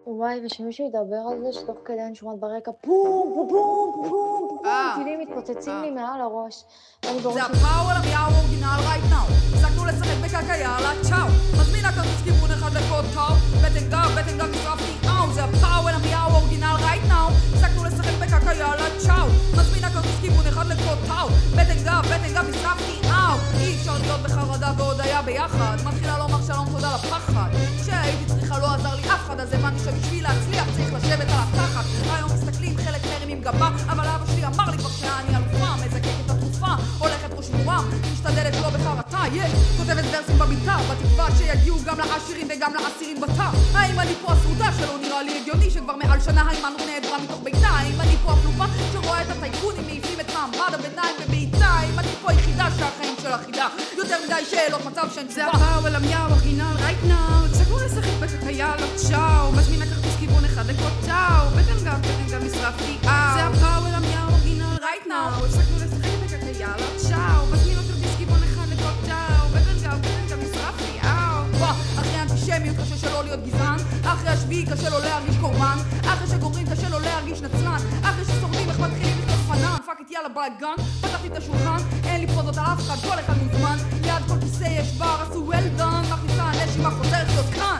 וואי, ושמישהו ידבר על זה שתוך כדי אני שומעת ברקע פום, פום, פום, פום, פום, טילים מתפוצצים לי מעל הראש. זה הפאוור המיהו אורגינל right now. הפסקנו לשחק בקקה, יאללה, צ'או. מזמינה כרטיס כיוון אחד לקוד טאו. בטן גב נשרפתי, זה הפאוור המיהו אורגינל right now. הפסקנו לשחק בקקה, יאללה, צ'או. מזמינה כרטיס כיוון אחד לקוד טאו. בטן גב נשרפתי, אי אפשר להיות בחרדה ועוד היה ביחד. מתחילה לומר שלום תודה לפחד. כשהייתי צריכה לא עזר לי אף אחד, אז הבנתי שבשביל להצליח צריך לשבת על התחת. היום מסתכלים חלק מרימים גבה, אבל אבא שלי אמר לי כבר שאני אלופה, מזקקת התרופה, הולכת ראש מורם, משתדלת לא בחרטה, כותבת ורסים במיטה, בתקווה שיגיעו גם לעשירים וגם לעשירים בתא. האם אני פה הסרוטה שלא נראה לי הגיוני שכבר מעל שנה היימנו נעדרה מתוך ביתה? האם אני פה הפלופה שרואה את הטייקונים מעיפים את מעמד הביניים בביתה? האם אני פה היחידה שהחיים שלה חידה? יותר מדי שאלות מצב שאין תשובה. זה הפאוור המיהו אורגינל right now. הפסקנו לשחק בקקה, יאללה, צ'או. מזמינה כרטיס כיוון אחד לקוד טאו. בטן גב נשרפתי, זה הפאוור המיהו אורגינל right now. הפסקנו לשחק בקקה, יאללה, צ'או. מזמינה כרטיס כיוון אחד לקוד טאו. בטן גב נשרפתי, אחרי אנטישמיות קשה שלא להיות גזען, אחרי השביעי קשה לא להרגיש קורבן, אחרי שגומרים קשה לא להרגיש נצלן, אחרי ששורדים איך מתחילים לכתוב פנן, פאק את יאללה בלגן, פתחתי את השולחן, אין לי פרודות על אף אחד, כל אחד מוזמן, ליד כל כיסא יש בר, עשו well done, מכניסה נשימה חוזרת להיות כאן.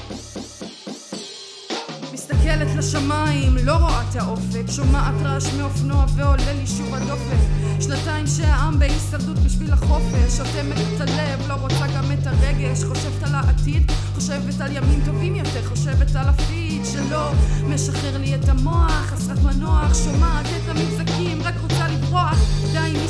מסתכלת לשמיים, לא רואה את האופק, שומעת רעש מאופנוע ועולה לי שוב הדופק. שנתיים שהעם בהישרדות בשביל החופש, אוטמת את הלב, לא רוצה גם את הרגש. חושבת על העתיד, חושבת על ימים טובים יותר, חושבת על הפיד שלא משחרר לי את המוח, חסרת מנוח, שומעת את המבזקים, רק רוצה לברוח. די